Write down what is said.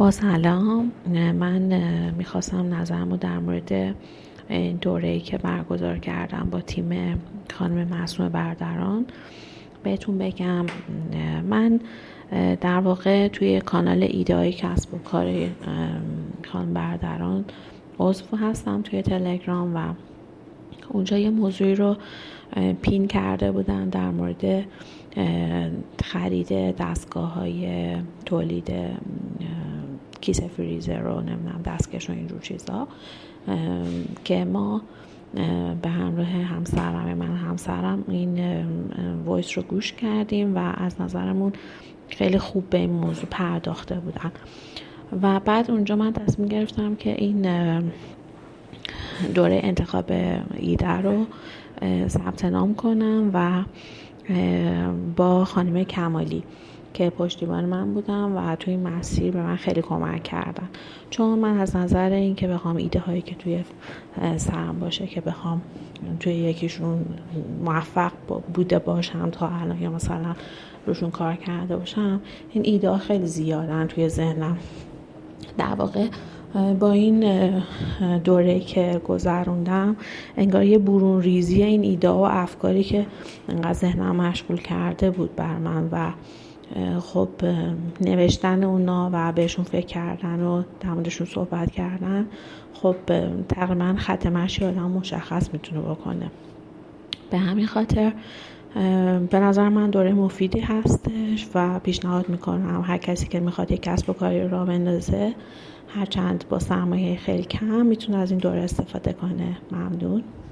با سلام. من میخواستم نظرمو در مورد این دوره‌ای که برگزار کردم با تیم خانم معصومه برادران بهتون بگم. من در واقع توی کانال ایده‌های کسب و کار خانم برادران عضو هستم توی تلگرام و اونجا یه موضوعی رو پین کرده بودن در مورد خرید دستگاه‌های تولید کیسه فریزر و نمیدونم دستکش و اینجور چیزا که ما به همراه همسرم این وایس رو گوش کردیم و از نظرمون خیلی خوب به این موضوع پرداخته بودن و بعد اونجا من تصمیم گرفتم که این دوره انتخاب ایده رو ثبت نام کنم و با خانم کمالی که پشتیبان من بودم و توی این مسیر به من خیلی کمک کردن، چون من از نظر این که بخوام ایده هایی که توی سرم باشه که بخوام توی یکیشون موفق بوده باشم تا الان یا مثلا روشون کار کرده باشم، این ایده ها خیلی زیادن توی ذهنم. در واقع با این دوره که گذروندم انگار یه برون ریزی این ایده و افکاری که انقدر ذهنم مشغول کرده بود بر من و خب نوشتن اونا و بهشون فکر کردن و در موردشون صحبت کردن خب تقریبا خط مشی آدم مشخص میتونه بکنه. به همین خاطر به نظر من دوره مفیدی هستش و پیشنهاد میکنم هر کسی که میخواد یک کسب و کاری راه بندازه هرچند با سرمایه خیلی کم میتونه از این دوره استفاده کنه. ممنون.